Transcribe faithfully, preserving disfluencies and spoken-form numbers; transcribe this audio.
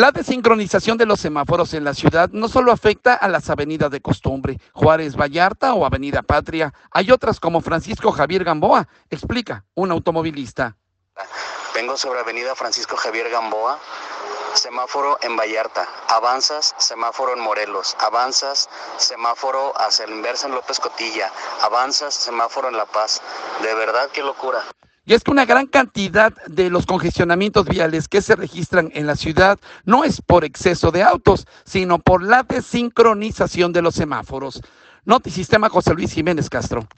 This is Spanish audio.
La desincronización de los semáforos en la ciudad no solo afecta a las avenidas de costumbre, Juárez Vallarta o Avenida Patria, hay otras como Francisco Javier Gamboa, explica un automovilista. Vengo sobre Avenida Francisco Javier Gamboa, semáforo en Vallarta, avanzas, semáforo en Morelos, avanzas, semáforo hacia la inversa en López Cotilla, avanzas, semáforo en La Paz. De verdad, qué locura. Y es que una gran cantidad de los congestionamientos viales que se registran en la ciudad no es por exceso de autos, sino por la desincronización de los semáforos. Notisistema José Luis Jiménez Castro.